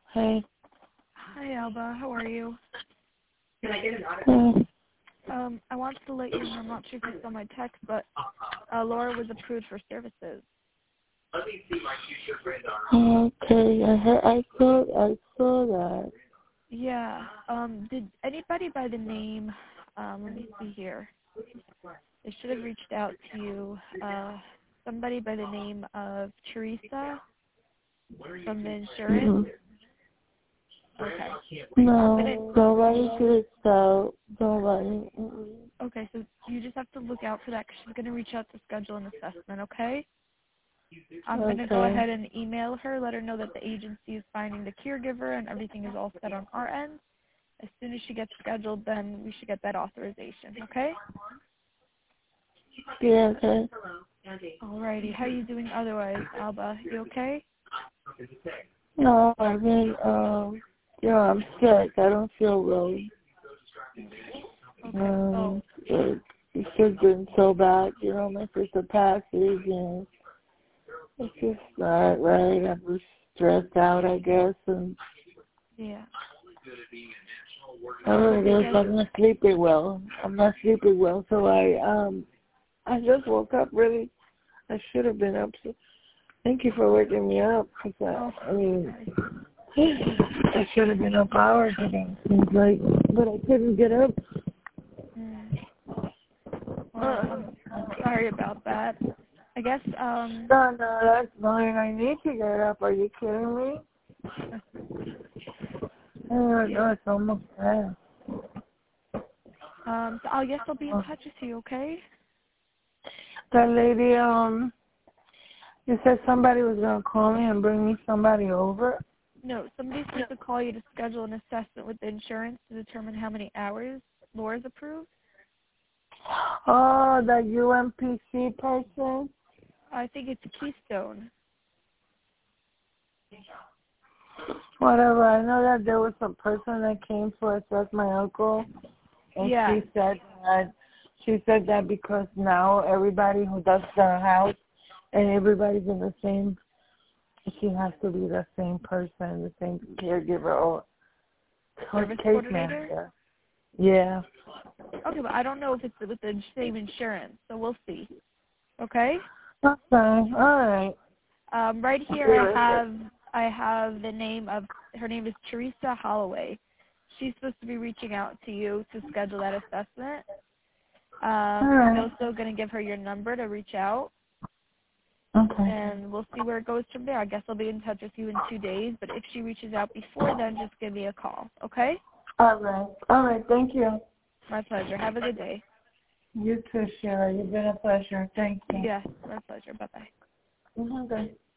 Hey. Hi, Alba. How are you? Can I get an autograph? I wanted to let you know, I'm not sure if you saw my text, but Laura was approved for services. Let me see my future granddaughter. Okay, I saw that. Yeah. Did anybody by the name, let me see here. They should have reached out to you. Somebody by the name of Teresa from the insurance. Okay. No, nobody reached out. Nobody. Okay, so you just have to look out for that because she's going to reach out to schedule an assessment, okay? I'm going to go ahead and email her, let her know that the agency is finding the caregiver and everything is all set on our end. As soon as she gets scheduled, then we should get that authorization, okay? Yeah, okay. Alrighty, how are you doing otherwise, Alba? You okay? No, I mean, I'm sick. I don't feel well. It's just been so bad, my sister passes and it's just not right. I'm just stressed out, I guess, and yeah. I guess I'm not sleeping well. So I just woke up really. I should have been up. So thank you for waking me up. Cause I should have been up hours ago. Seems like, but I couldn't get up. Well, I'm sorry about that. I guess, No, that's fine. I need to get up. Are you kidding me? Oh, no, it's almost there. So I guess I'll be in touch with you, okay? That lady, you said somebody was going to call me and bring me somebody over? No, somebody's supposed to call you to schedule an assessment with the insurance to determine how many hours Laura's approved. Oh, the UMPC person? I think it's Keystone. Whatever. I know that there was a person that came to assess my uncle, and she said that because now everybody who does the house and everybody's in the same, she has to be the same person, the same caregiver or Service case coordinator? manager. Yeah. Okay, but I don't know if it's with the same insurance, so we'll see. Okay? Okay. All right. Right here I have the name of, her name is Teresa Holloway. She's supposed to be reaching out to you to schedule that assessment. I'm also going to give her your number to reach out. Okay. And we'll see where it goes from there. I guess I'll be in touch with you in 2 days, but if she reaches out before then, just give me a call, okay? All right. Thank you. My pleasure. Have a good day. You too, Sheila. You've been a pleasure. Thank you. Yes, my pleasure. Bye-bye. Okay.